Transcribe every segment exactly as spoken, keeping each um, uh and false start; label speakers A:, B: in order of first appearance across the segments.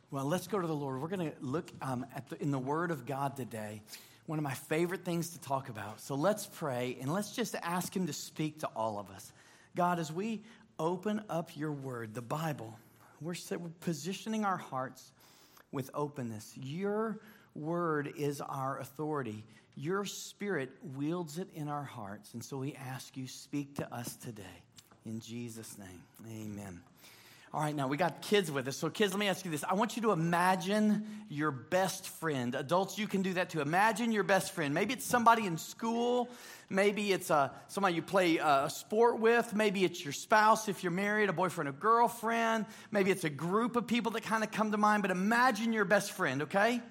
A: Well, let's go to the Lord. We're going to look um, at the, in the Word of God today, one of my favorite things to talk about. So let's pray, and let's just ask Him to speak to all of us. God, as we open up your Word, the Bible, we're, we're positioning our hearts with openness. Your Word is our authority. Your Spirit wields it in our hearts. And so we ask you, speak to us today. In Jesus' name, amen. All right, now we got kids with us. So kids, let me ask you this. I want you to imagine your best friend. Adults, you can do that too. Imagine your best friend. Maybe it's somebody in school. Maybe it's uh, somebody you play a sport with. Maybe it's your spouse if you're married, a boyfriend or girlfriend. Maybe it's a group of people that kind of come to mind. But imagine your best friend, okay?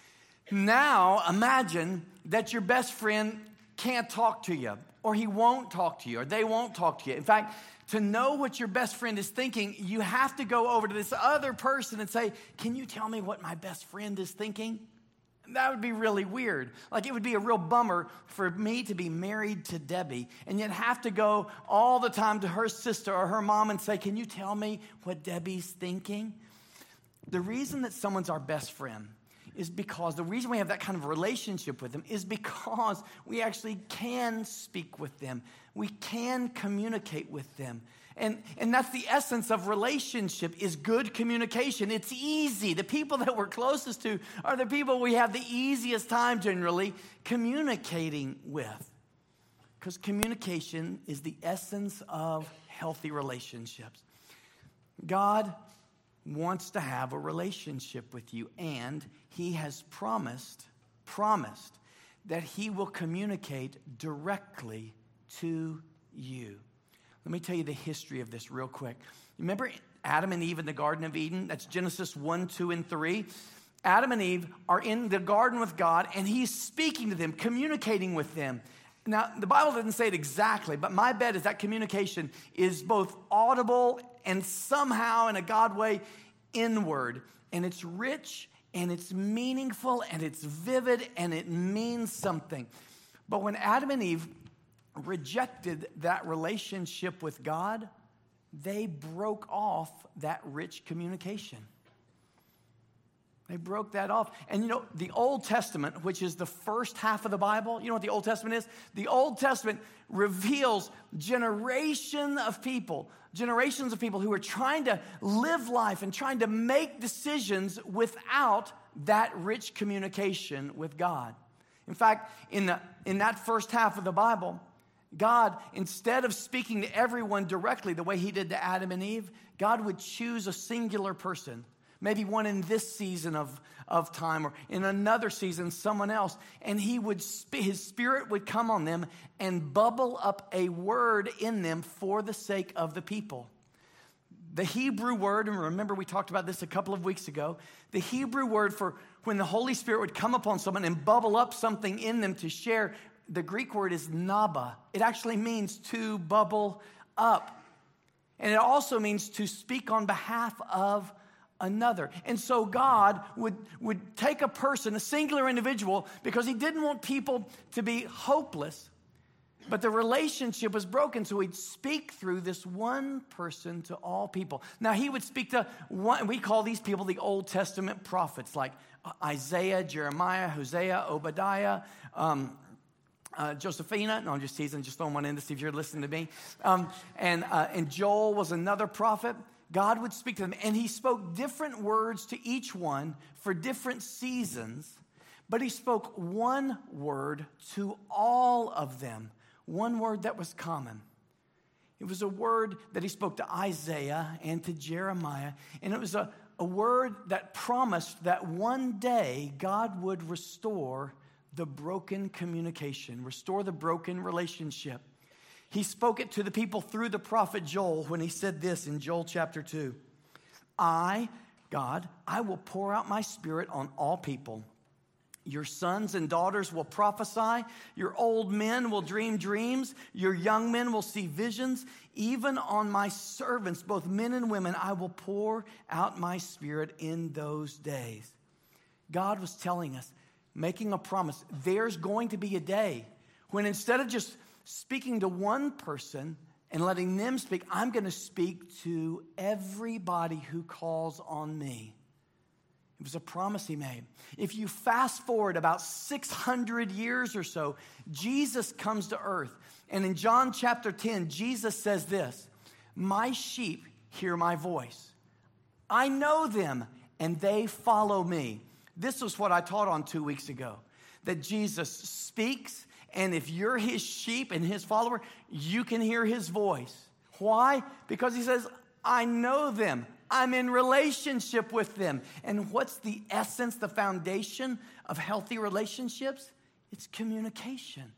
A: Now imagine that your best friend can't talk to you, or he won't talk to you, or they won't talk to you. In fact, to know what your best friend is thinking, you have to go over to this other person and say, can you tell me what my best friend is thinking? That would be really weird. Like, it would be a real bummer for me to be married to Debbie and yet have to go all the time to her sister or her mom and say, can you tell me what Debbie's thinking? The reason that someone's our best friend is because the reason we have that kind of relationship with them is because we actually can speak with them. We can communicate with them. And, and that's the essence of relationship, is good communication. It's easy. The people that we're closest to are the people we have the easiest time generally communicating with. Because communication is the essence of healthy relationships. God wants to have a relationship with you, and he has promised, promised that he will communicate directly to you. Let me tell you the history of this real quick. Remember Adam and Eve in the Garden of Eden? That's Genesis one, two, and three. Adam and Eve are in the garden with God, and he's speaking to them, communicating with them. Now, the Bible doesn't say it exactly, but my bet is that communication is both audible and somehow, in a God way, inward. And it's rich, and it's meaningful, and it's vivid, and it means something. But when Adam and Eve rejected that relationship with God, they broke off that rich communication. They broke that off. And you know, the Old Testament, which is the first half of the Bible, you know what the Old Testament is? The Old Testament reveals generation of people, generations of people who are trying to live life and trying to make decisions without that rich communication with God. In fact, in the in that first half of the Bible, God, instead of speaking to everyone directly the way he did to Adam and Eve, God would choose a singular person. Maybe one in this season of, of time, or in another season, someone else. And he would, his spirit would come on them and bubble up a word in them for the sake of the people. The Hebrew word, and remember we talked about this a couple of weeks ago, the Hebrew word for when the Holy Spirit would come upon someone and bubble up something in them to share, the Greek word is naba. It actually means to bubble up. And it also means to speak on behalf of another. And so God would, would take a person, a singular individual, because he didn't want people to be hopeless, but the relationship was broken, so he'd speak through this one person to all people. Now, he would speak to one, we call these people the Old Testament prophets, like Isaiah, Jeremiah, Hosea, Obadiah, um, Uh, Josephina, no, I'm just teasing, just throwing one in to see if you're listening to me. Um, and, uh, and Joel was another prophet. God would speak to them, and he spoke different words to each one for different seasons, but he spoke one word to all of them, one word that was common. It was a word that he spoke to Isaiah and to Jeremiah, and it was a, a word that promised that one day God would restore the broken communication, restore the broken relationship. He spoke it to the people through the prophet Joel when he said this in Joel chapter two. I, God, I will pour out my spirit on all people. Your sons and daughters will prophesy. Your old men will dream dreams. Your young men will see visions. Even on my servants, both men and women, I will pour out my spirit in those days. God was telling us, making a promise, there's going to be a day when instead of just speaking to one person and letting them speak, I'm going to speak to everybody who calls on me. It was a promise he made. If you fast forward about six hundred years or so, Jesus comes to earth. And in John chapter ten, Jesus says this, my sheep hear my voice. I know them and they follow me. This was what I taught on two weeks ago, that Jesus speaks, and if you're his sheep and his follower, you can hear his voice. Why? Because he says, I know them. I'm in relationship with them. And what's the essence, the foundation of healthy relationships? It's communication.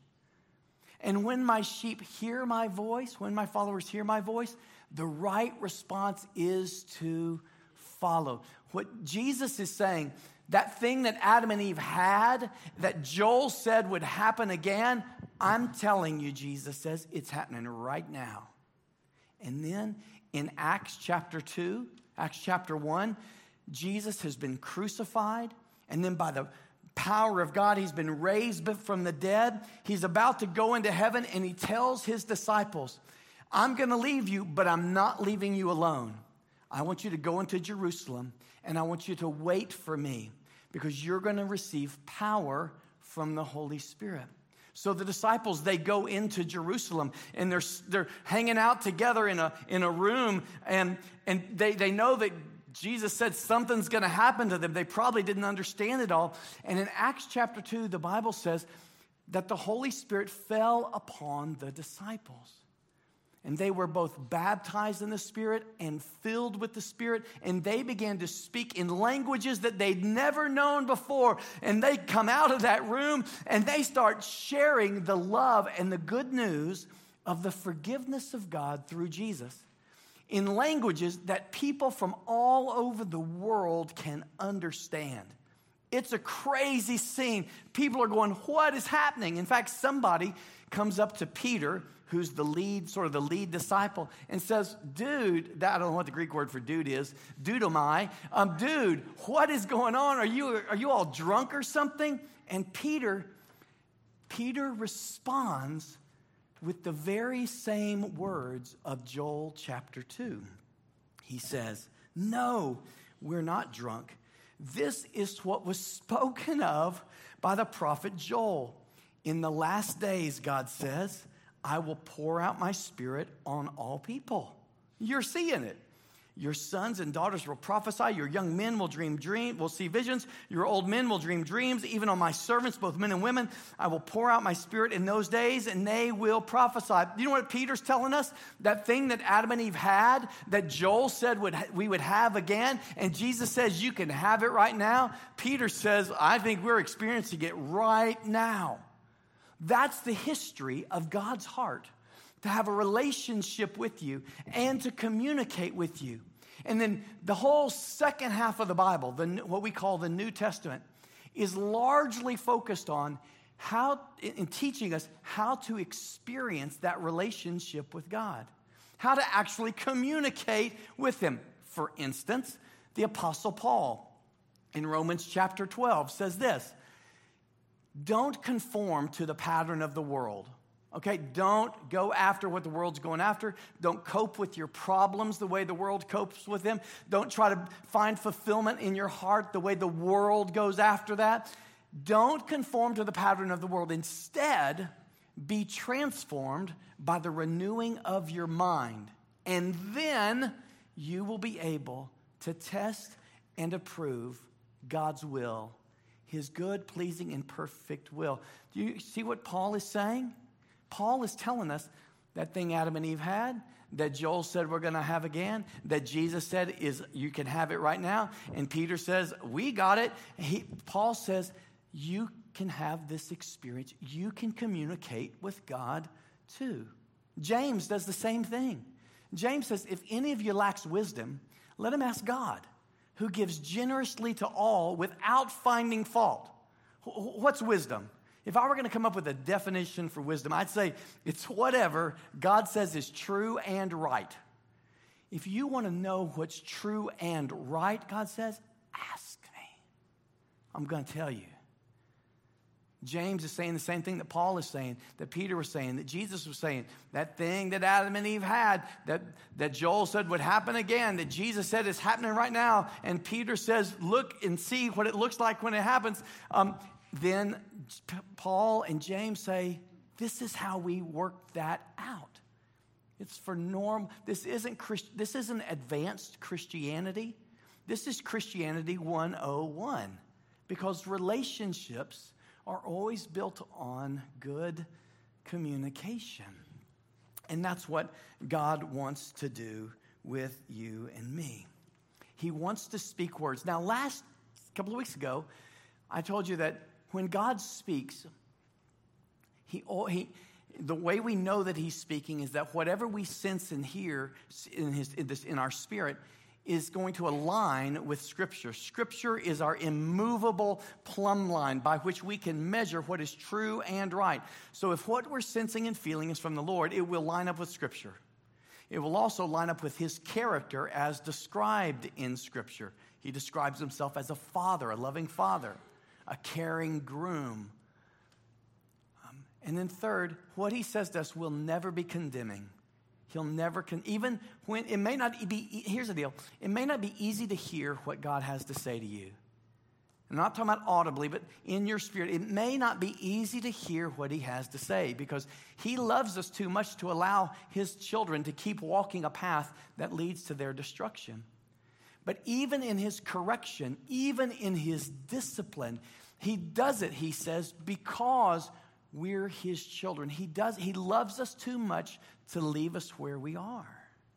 A: And when my sheep hear my voice, when my followers hear my voice, the right response is to follow. What Jesus is saying, that thing that Adam and Eve had, that Joel said would happen again, I'm telling you, Jesus says, it's happening right now. And then in Acts chapter two, Acts chapter one, Jesus has been crucified, and then by the power of God, he's been raised from the dead. He's about to go into heaven, and he tells his disciples, I'm going to leave you, but I'm not leaving you alone. I want you to go into Jerusalem, and I want you to wait for me, because you're going to receive power from the Holy Spirit. So the disciples, they go into Jerusalem, and they're they're hanging out together in a in a room, and and they, they know that Jesus said something's going to happen to them. They probably didn't understand it all. And in Acts chapter two, the Bible says that the Holy Spirit fell upon the disciples. And they were both baptized in the Spirit and filled with the Spirit. And they began to speak in languages that they'd never known before. And they come out of that room and they start sharing the love and the good news of the forgiveness of God through Jesus in languages that people from all over the world can understand. It's a crazy scene. People are going, what is happening? In fact, somebody comes up to Peter, who's the lead, sort of the lead disciple, and says, dude, that, I don't know what the Greek word for dude is, dudomai, um, dude, what is going on? Are you, are you all drunk or something? And Peter, Peter responds with the very same words of Joel chapter two. He says, no, we're not drunk. This is what was spoken of by the prophet Joel. In the last days, God says, I will pour out my Spirit on all people. You're seeing it. Your sons and daughters will prophesy. Your young men will dream dream, will see visions. Your old men will dream dreams. Even on my servants, both men and women, I will pour out my Spirit in those days, and they will prophesy. You know what Peter's telling us? That thing that Adam and Eve had, that Joel said would we would have again, and Jesus says you can have it right now. Peter says, I think we're experiencing it right now. That's the history of God's heart, to have a relationship with you and to communicate with you. And then the whole second half of the Bible, the, what we call the New Testament, is largely focused on how, in teaching us how to experience that relationship with God, how to actually communicate with Him. For instance, the Apostle Paul in Romans chapter twelve says this, don't conform to the pattern of the world. Okay, don't go after what the world's going after. Don't cope with your problems the way the world copes with them. Don't try to find fulfillment in your heart the way the world goes after that. Don't conform to the pattern of the world. Instead, be transformed by the renewing of your mind. And then you will be able to test and approve God's will, His good, pleasing, and perfect will. Do you see what Paul is saying? Paul is telling us that thing Adam and Eve had, that Joel said we're going to have again, that Jesus said is you can have it right now, and Peter says we got it. He, Paul says you can have this experience. You can communicate with God too. James does the same thing. James says if any of you lacks wisdom, let him ask God, who gives generously to all without finding fault. What's wisdom? If I were going to come up with a definition for wisdom, I'd say it's whatever God says is true and right. If you want to know what's true and right, God says, ask me. I'm going to tell you. James is saying the same thing that Paul is saying, that Peter was saying, that Jesus was saying. That thing that Adam and Eve had, that, that Joel said would happen again, that Jesus said is happening right now, and Peter says, look and see what it looks like when it happens. Um, then Paul and James say, this is how we work that out. It's for norm. This isn't Christ, this isn't advanced Christianity. This is Christianity one oh one, because relationships are always built on good communication. And that's what God wants to do with you and me. He wants to speak words. Now, last couple of weeks ago, I told you that when God speaks, he, he the way we know that he's speaking is that whatever we sense and hear in, his, in, this, in our spirit is going to align with Scripture. Scripture is our immovable plumb line by which we can measure what is true and right. So if what we're sensing and feeling is from the Lord, it will line up with Scripture. It will also line up with his character as described in Scripture. He describes himself as a father, a loving father, a caring groom. Um, and then third, what he says to us will never be condemning. He'll never, con- even when, it may not be, here's the deal. It may not be easy to hear what God has to say to you. I'm not talking about audibly, but in your spirit. It may not be easy to hear what he has to say because he loves us too much to allow his children to keep walking a path that leads to their destruction. But even in his correction, even in his discipline, he does it, he says, because we're his children. He does. He loves us too much to leave us where we are.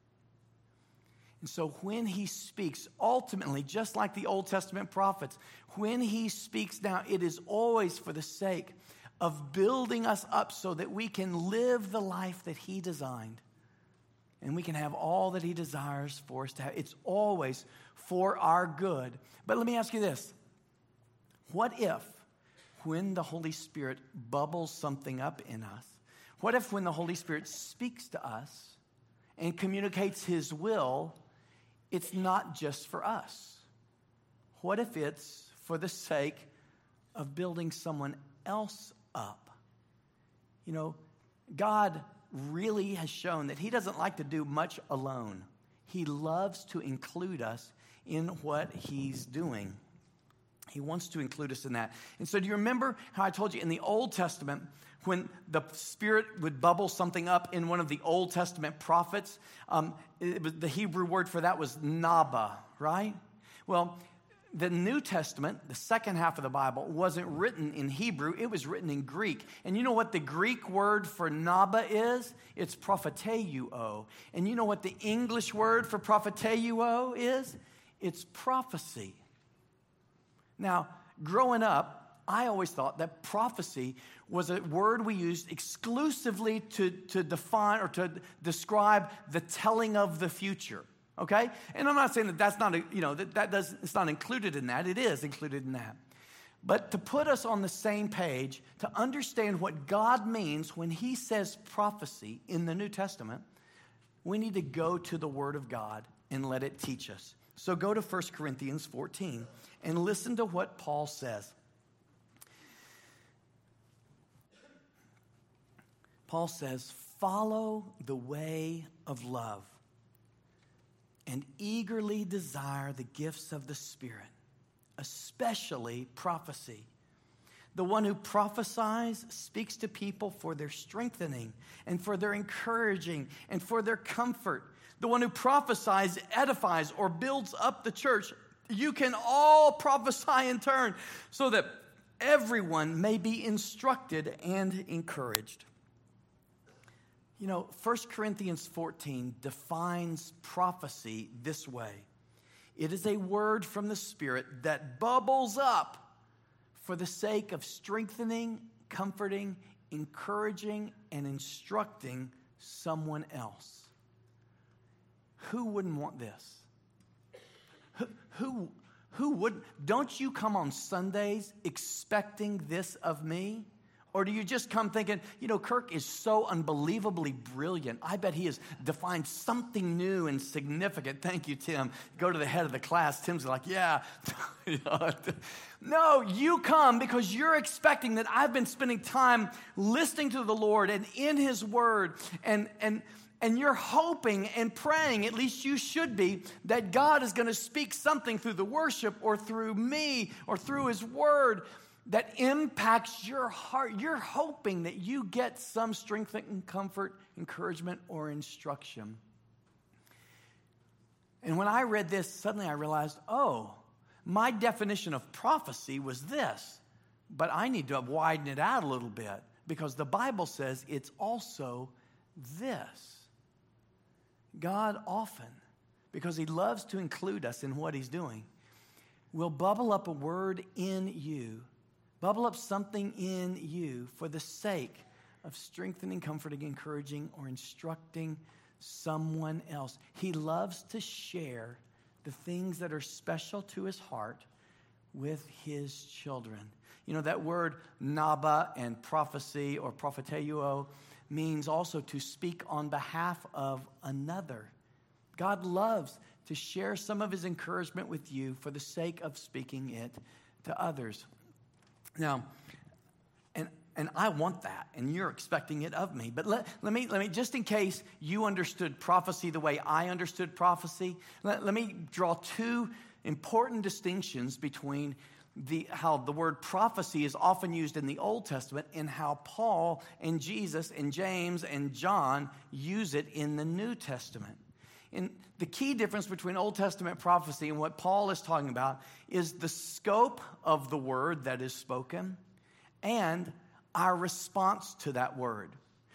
A: And so when he speaks, ultimately, just like the Old Testament prophets, when he speaks now, it is always for the sake of building us up so that we can live the life that he designed. And we can have all that he desires for us to have. It's always for our good. But let me ask you this. What if when the Holy Spirit bubbles something up in us, what if when the Holy Spirit speaks to us and communicates his will, it's not just for us? What if it's for the sake of building someone else up? You know, God really has shown that he doesn't like to do much alone. He loves to include us in what he's doing. He wants to include us in that. And so do you remember how I told you in the Old Testament, when the Spirit would bubble something up in one of the Old Testament prophets, um, it was, the Hebrew word for that was naba, right? Well, the New Testament, the second half of the Bible, wasn't written in Hebrew. It was written in Greek. And you know what the Greek word for naba is? It's propheteuo. And you know what the English word for propheteuo is? It's prophecy. Now, growing up, I always thought that prophecy was a word we used exclusively to, to define or to describe the telling of the future, okay? And I'm not saying that that's not, a, you know, that, that does, it's not included in that. It is included in that. But to put us on the same page, to understand what God means when he says prophecy in the New Testament, we need to go to the Word of God and let it teach us. So go to First Corinthians fourteen and listen to what Paul says. Paul says, follow the way of love and eagerly desire the gifts of the Spirit, especially prophecy. The one who prophesies speaks to people for their strengthening and for their encouraging and for their comfort. The one who prophesies edifies or builds up the church. You can all prophesy in turn so that everyone may be instructed and encouraged. You know, First Corinthians fourteen defines prophecy this way. It is a word from the Spirit that bubbles up for the sake of strengthening, comforting, encouraging, and instructing someone else. Who wouldn't want this? Who, who, who would? Don't you come on Sundays expecting this of me? Or do you just come thinking, you know, Kirk is so unbelievably brilliant. I bet he has defined something new and significant. Thank you, Tim. Go to the head of the class. Tim's like, yeah. No, you come because you're expecting that I've been spending time listening to the Lord and in his word. And, and, and you're hoping and praying, at least you should be, that God is going to speak something through the worship or through me or through his word that impacts your heart. You're hoping that you get some strength and comfort, encouragement, or instruction. And when I read this, suddenly I realized, oh, my definition of prophecy was this. But I need to widen it out a little bit because the Bible says it's also this. God often, because he loves to include us in what he's doing, will bubble up a word in you. Bubble up something in you for the sake of strengthening, comforting, encouraging, or instructing someone else. He loves to share the things that are special to his heart with his children. You know, that word naba and prophecy or propheteuo means also to speak on behalf of another. God loves to share some of his encouragement with you for the sake of speaking it to others. Now, and and I want that, and you're expecting it of me. But let, let me, let me, just in case you understood prophecy the way I understood prophecy, let, let me draw two important distinctions between the how the word prophecy is often used in the Old Testament and how Paul and Jesus and James and John use it in the New Testament. And the key difference between Old Testament prophecy and what Paul is talking about is the scope of the word that is spoken and our response to that word.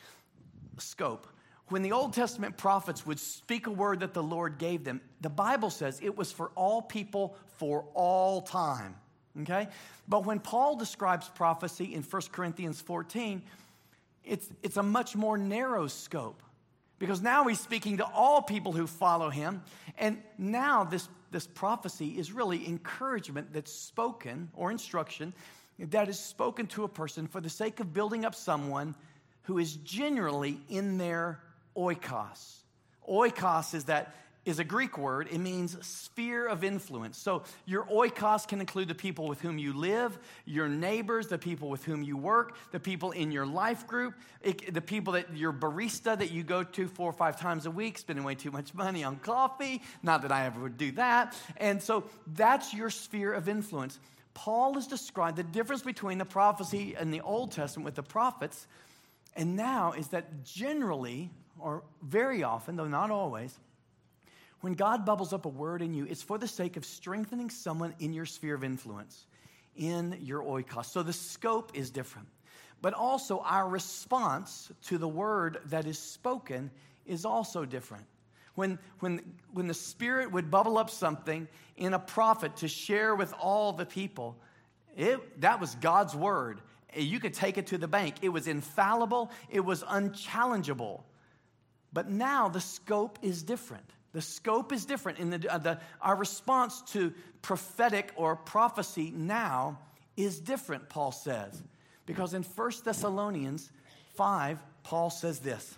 A: Scope. When the Old Testament prophets would speak a word that the Lord gave them, the Bible says it was for all people for all time. Okay? But when Paul describes prophecy in First Corinthians fourteen, it's, it's a much more narrow scope. Because now he's speaking to all people who follow him. And now this, this prophecy is really encouragement that's spoken, or instruction, that is spoken to a person for the sake of building up someone who is generally in their oikos. Oikos is that is a Greek word. It means sphere of influence. So your oikos can include the people with whom you live, your neighbors, the people with whom you work, the people in your life group, it, the people that your barista that you go to four or five times a week, spending way too much money on coffee. Not that I ever would do that. And so that's your sphere of influence. Paul has described the difference between the prophecy in the Old Testament with the prophets, and now is that generally, or very often, though not always, when God bubbles up a word in you, it's for the sake of strengthening someone in your sphere of influence, in your oikos. So the scope is different. But also our response to the word that is spoken is also different. When, when, when the Spirit would bubble up something in a prophet to share with all the people, it, that was God's word. You could take it to the bank. It was infallible. It was unchallengeable. But now the scope is different. The scope is different. In the, uh, the, our response to prophetic or prophecy now is different, Paul says. Because in First Thessalonians five, Paul says this.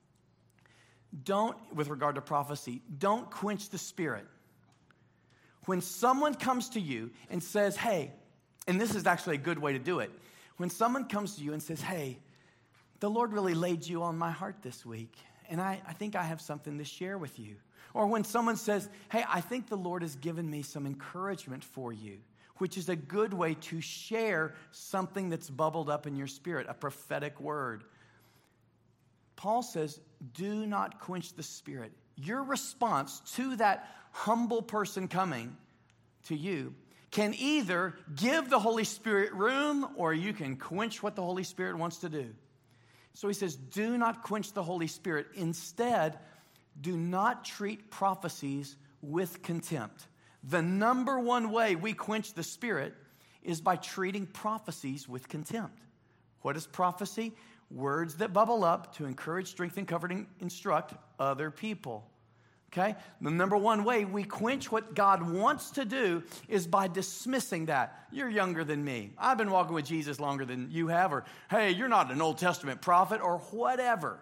A: Don't, with regard to prophecy, don't quench the Spirit. When someone comes to you and says, hey, and this is actually a good way to do it. When someone comes to you and says, hey, the Lord really laid you on my heart this week, and I, I think I have something to share with you. Or when someone says, hey, I think the Lord has given me some encouragement for you, which is a good way to share something that's bubbled up in your spirit, a prophetic word. Paul says, do not quench the Spirit. Your response to that humble person coming to you can either give the Holy Spirit room or you can quench what the Holy Spirit wants to do. So he says, do not quench the Holy Spirit. Instead, do not treat prophecies with contempt. The number one way we quench the Spirit is by treating prophecies with contempt. What is prophecy? Words that bubble up to encourage, strengthen, comfort, and instruct other people. Okay? The number one way we quench what God wants to do is by dismissing that. You're younger than me. I've been walking with Jesus longer than you have. Or, hey, you're not an Old Testament prophet, or whatever.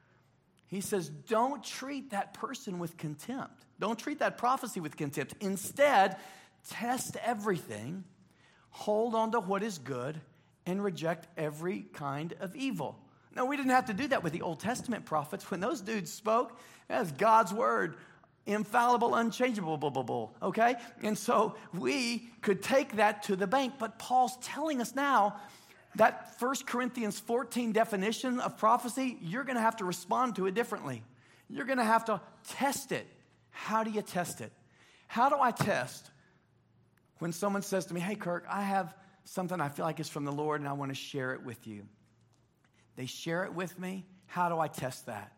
A: He says, don't treat that person with contempt. Don't treat that prophecy with contempt. Instead, test everything, hold on to what is good, and reject every kind of evil. No, we didn't have to do that with the Old Testament prophets. When those dudes spoke, that's God's word, infallible, unchangeable, okay? And so we could take that to the bank. But Paul's telling us now that First Corinthians fourteen definition of prophecy, you're going to have to respond to it differently. You're going to have to test it. How do you test it? How do I test when someone says to me, hey, Kirk, I have something I feel like is from the Lord and I want to share it with you. They share it with me. How do I test that?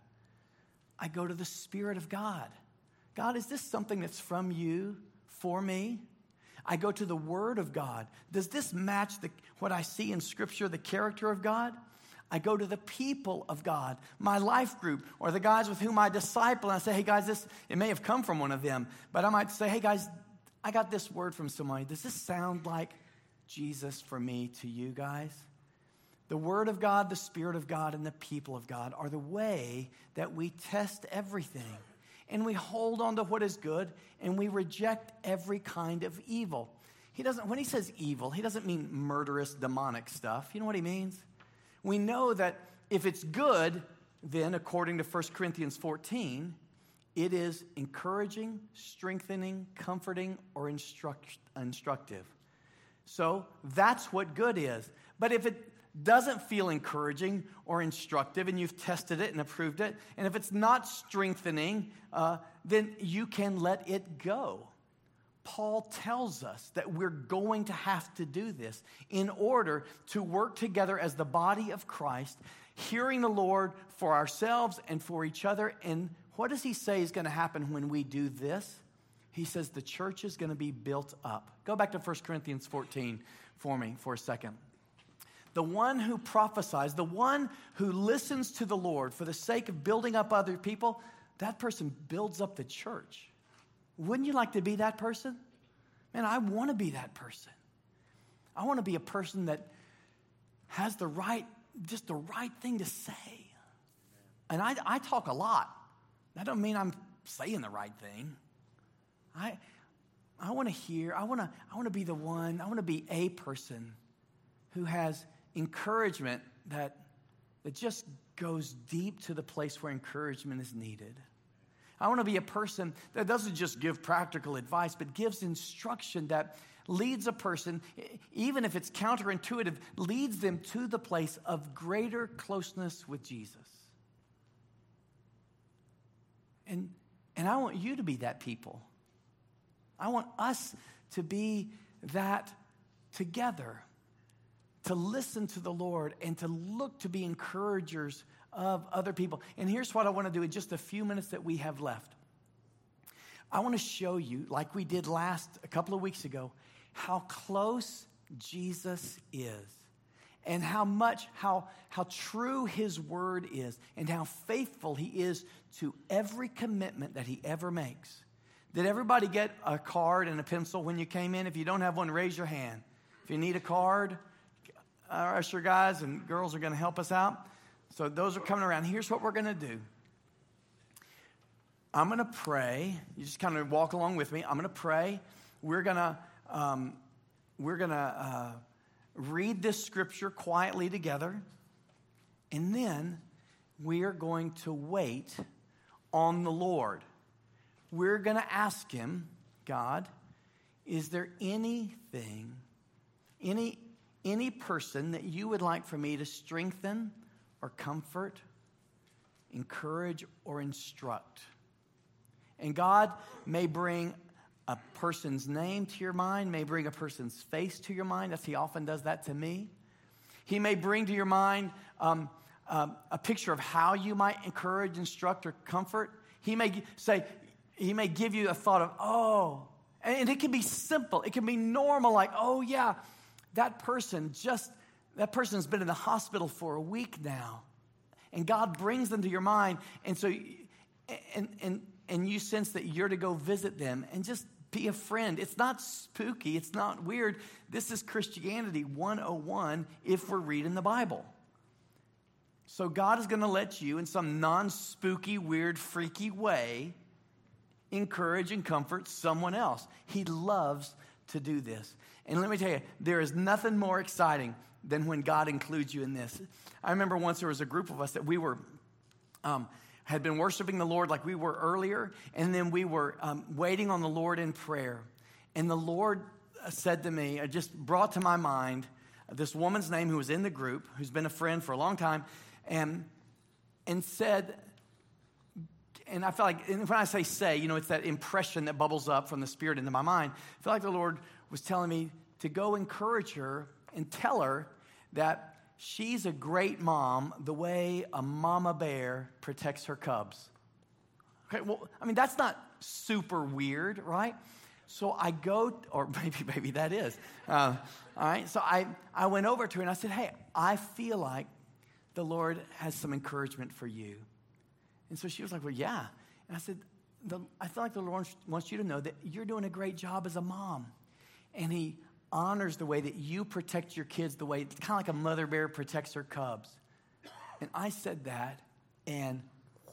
A: I go to the Spirit of God. God, is this something that's from you for me? I go to the Word of God. Does this match the, what I see in Scripture, the character of God? I go to the people of God, my life group, or the guys with whom I disciple, and I say, hey, guys, this, it may have come from one of them, but I might say, hey, guys, I got this word from somebody. Does this sound like Jesus for me to you guys? The Word of God, the Spirit of God, and the people of God are the way that we test everything. And we hold on to what is good, and we reject every kind of evil. He doesn't, when he says evil, he doesn't mean murderous, demonic stuff. You know what he means? We know that if it's good, then according to First Corinthians fourteen, it is encouraging, strengthening, comforting, or instruct, instructive. So that's what good is. But if it doesn't feel encouraging or instructive, and you've tested it and approved it, and if it's not strengthening, uh, then you can let it go. Paul tells us that we're going to have to do this in order to work together as the body of Christ, hearing the Lord for ourselves and for each other. And what does he say is going to happen when we do this? He says the church is going to be built up. Go back to First Corinthians fourteen for me for a second. The one who prophesies, the one who listens to the Lord for the sake of building up other people, that person builds up the church. Wouldn't you like to be that person? Man, I want to be that person. I want to be a person that has the right, just the right thing to say. And I, I talk a lot. That doesn't mean I'm saying the right thing. I, I want to hear, I want to, I want to be the one, I want to be a person who has encouragement that, that just goes deep to the place where encouragement is needed. I want to be a person that doesn't just give practical advice, but gives instruction that leads a person, even if it's counterintuitive, leads them to the place of greater closeness with Jesus. And, and I want you to be that people. I want us to be that together, to listen to the Lord and to look to be encouragers of other people. And here's what I want to do in just a few minutes that we have left. I want to show you, like we did last, a couple of weeks ago, how close Jesus is and how much, how, how true his word is and how faithful he is to every commitment that he ever makes. Did everybody get a card and a pencil when you came in? If you don't have one, raise your hand. If you need a card, our usher guys and girls are going to help us out. So those are coming around. Here's what we're going to do. I'm going to pray. You just kind of walk along with me. I'm going to pray. We're going to um, we're going to uh, read this scripture quietly together, and then we are going to wait on the Lord. We're going to ask him, God, is there anything, any any person that you would like for me to strengthen or comfort, encourage, or instruct? And God may bring a person's name to your mind, may bring a person's face to your mind, as he often does that to me. He may bring to your mind um, um, a picture of how you might encourage, instruct, or comfort. He may say, he may give you a thought of, oh, and it can be simple. It can be normal, like, oh, yeah, that person just, that person's been in the hospital for a week now. And God brings them to your mind. And so, and, and, and you sense that you're to go visit them and just be a friend. It's not spooky. It's not weird. This is Christianity one oh one if we're reading the Bible. So God is going to let you, in some non-spooky, weird, freaky way, encourage and comfort someone else. He loves to do this. And let me tell you, there is nothing more exciting than when God includes you in this. I remember once there was a group of us that we were... Um, had been worshiping the Lord like we were earlier, and then we were um, waiting on the Lord in prayer. And the Lord said to me, it just brought to my mind this woman's name who was in the group, who's been a friend for a long time, and and said, and I felt like, and when I say say, you know, it's that impression that bubbles up from the Spirit into my mind. I feel like the Lord was telling me to go encourage her and tell her that she's a great mom the way a mama bear protects her cubs. Okay, well, I mean, that's not super weird, right? So I go, or maybe, maybe that is. Uh, all right, so I, I went over to her and I said, hey, I feel like the Lord has some encouragement for you. And so she was like, well, yeah. And I said, the, I feel like the Lord wants you to know that you're doing a great job as a mom. And he honors the way that you protect your kids, the way, kind of like a mother bear protects her cubs. And I said that, and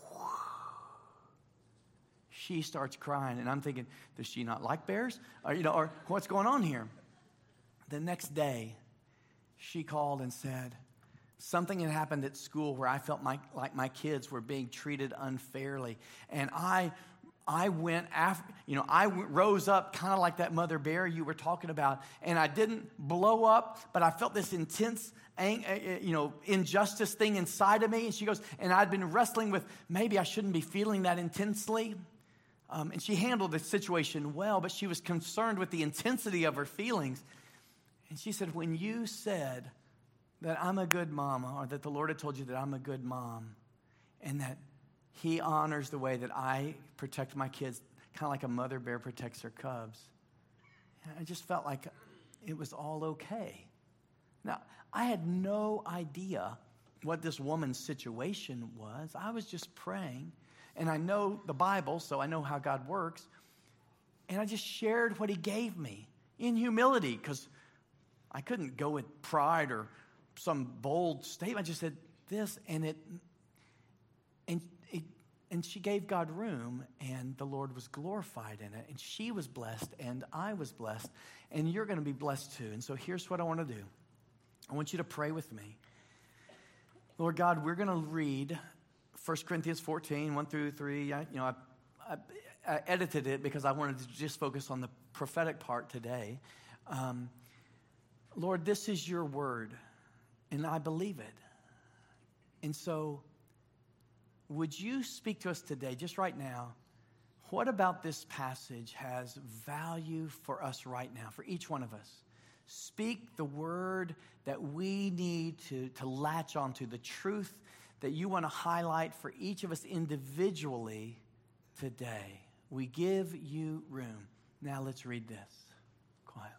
A: she starts crying. And I'm thinking, does she not like bears? Or, you know, or what's going on here? The next day, she called and said, something had happened at school where I felt my, like my kids were being treated unfairly. And I I went after, you know, I w- rose up kind of like that mother bear you were talking about, and I didn't blow up, but I felt this intense, ang- uh, you know, injustice thing inside of me. And she goes, and I'd been wrestling with maybe I shouldn't be feeling that intensely. Um, and she handled the situation well, but she was concerned with the intensity of her feelings. And she said, when you said that I'm a good mama, or that the Lord had told you that I'm a good mom, and that He honors the way that I protect my kids, kind of like a mother bear protects her cubs. And I just felt like it was all okay. Now, I had no idea what this woman's situation was. I was just praying, and I know the Bible, so I know how God works. And I just shared what He gave me in humility, because I couldn't go with pride or some bold statement. I just said this, and it, and it, and she gave God room, and the Lord was glorified in it, and she was blessed, and I was blessed, and you're going to be blessed too. And so here's what I want to do. I want you to pray with me. Lord God, we're going to read First Corinthians fourteen, one through three. I, you know, I, I, I edited it because I wanted to just focus on the prophetic part today. Um, Lord, this is your word, and I believe it. And so would you speak to us today, just right now? What about this passage has value for us right now, for each one of us? Speak the word that we need to, to latch onto, the truth that you want to highlight for each of us individually today. We give you room. Now let's read this quietly.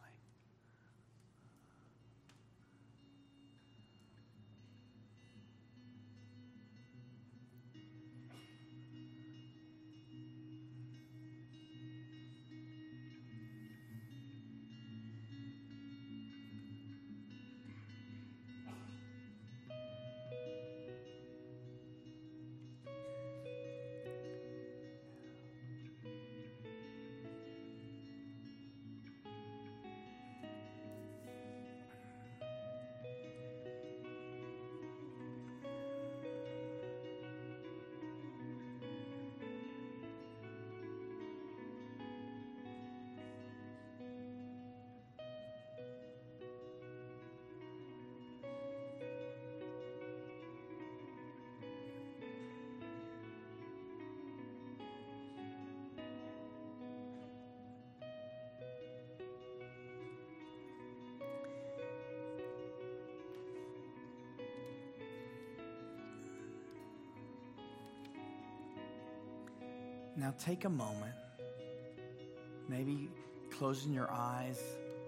A: Now take a moment, maybe closing your eyes.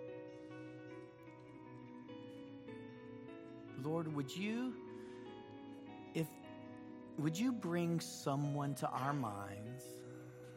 A: Lord, would you, if, would you bring someone to our minds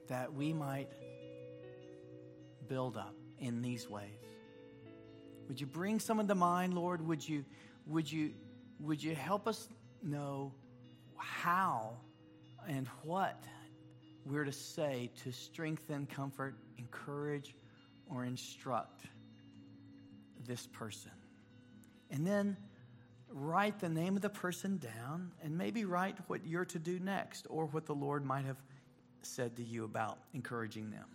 A: that we might build up in these ways. Would you bring someone to mind, Lord? Would you, would you, would you help us know how and what we're to say to strengthen, comfort, encourage, or instruct this person? And then write the name of the person down and maybe write what you're to do next or what the Lord might have said to you about encouraging them.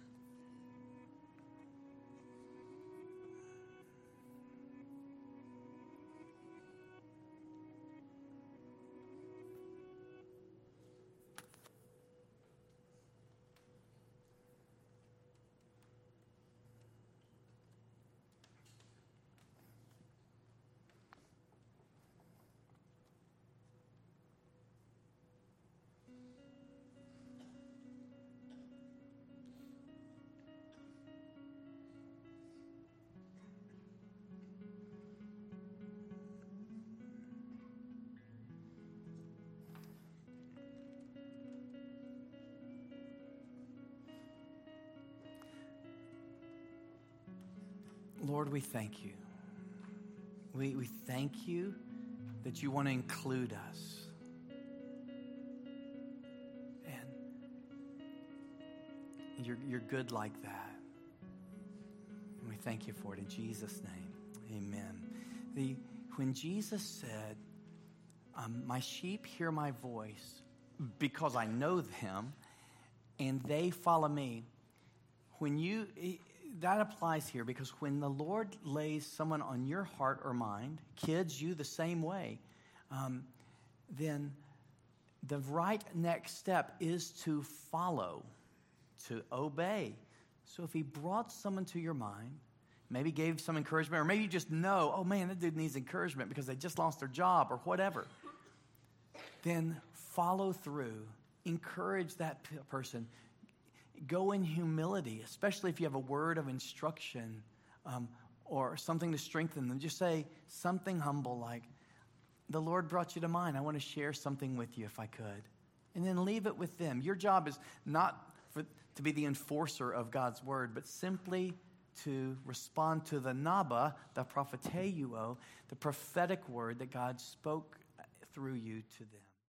A: Lord, we thank you. We, we thank you that you want to include us. And you're, you're good like that. And we thank you for it in Jesus' name. Amen. The, when Jesus said, um, my sheep hear my voice because I know them and they follow me. When you... That applies here because when the Lord lays someone on your heart or mind, kids, you the same way, um, then the right next step is to follow, to obey. So if he brought someone to your mind, maybe gave some encouragement, or maybe you just know, oh man, that dude needs encouragement because they just lost their job or whatever, then follow through, encourage that p- person. Go in humility, especially if you have a word of instruction um, or something to strengthen them. Just say something humble like, the Lord brought you to mind. I want to share something with you if I could. And then leave it with them. Your job is not for, to be the enforcer of God's word, but simply to respond to the Naba, the propheteuo, the prophetic word that God spoke through you to them.